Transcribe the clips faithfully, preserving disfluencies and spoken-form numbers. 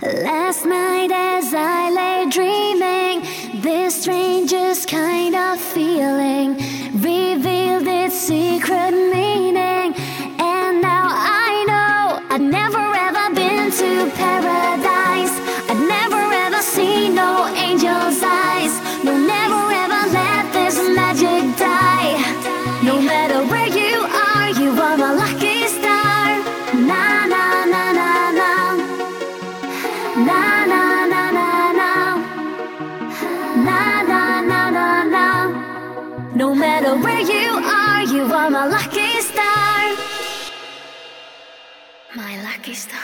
Last night as I lay dreaming, this strangest kind of feeling revealed its secret meaning. And now I know I'd never ever been to paradise. I'd never ever seen no angel's eyes. No, never ever let this magic die. No matter where you are, you are my lucky star. Na na na na na. Na na na na na. Na na na na na. No matter where you are, you are my lucky star. My lucky star.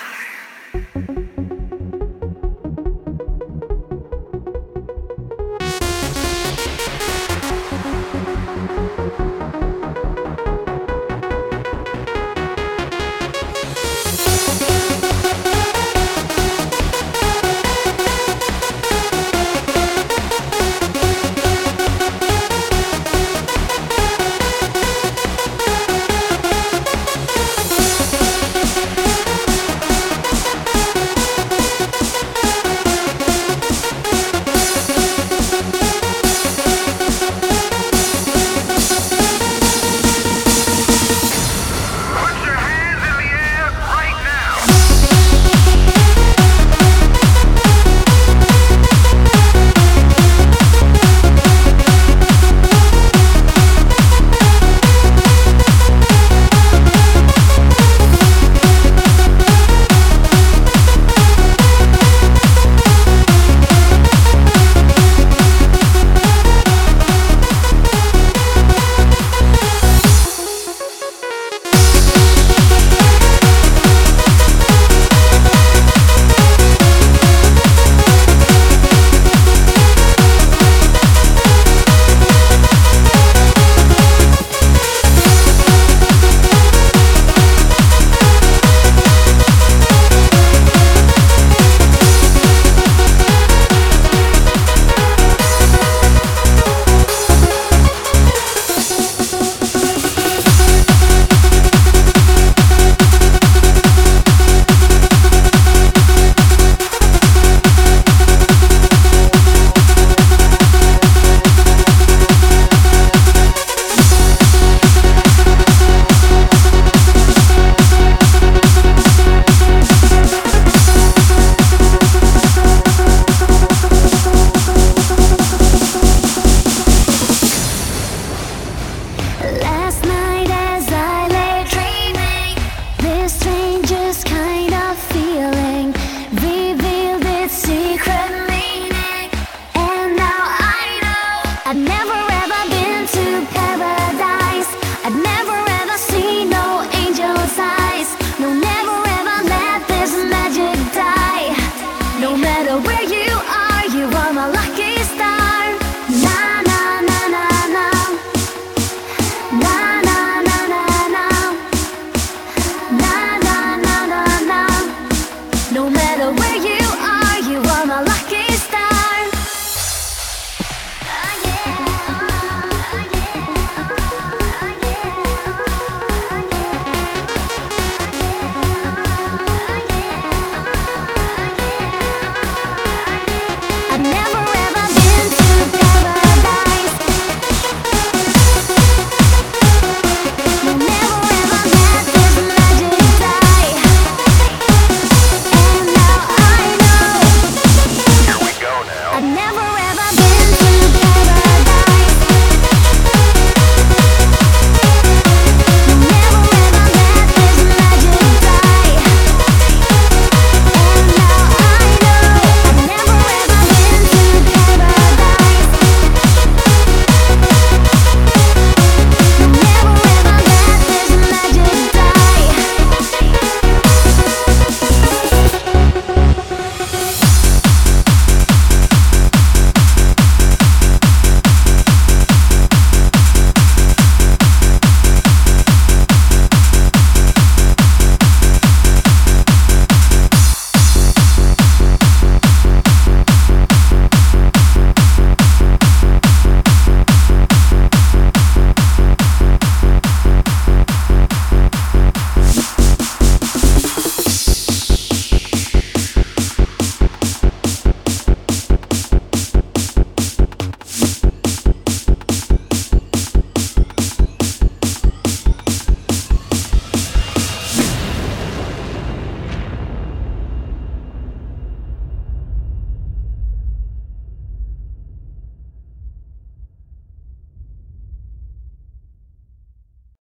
Last night as I lay dreaming, this strangest kind of feeling revealed its secret meaning. And now I know I'd never ever been to paradise. I'd never ever seen no angel's eyes. No, never ever let this magic die. No matter where you are, you are my lucky star. Na na na na na. Na na na na na. Na na na na na. No matter where you are, you are my lucky star. Ah yeah, ah yeah, ah yeah, ah yeah. I've never ever been to paradise. No, never ever let this magic die. And now I know Here we go now. I'd never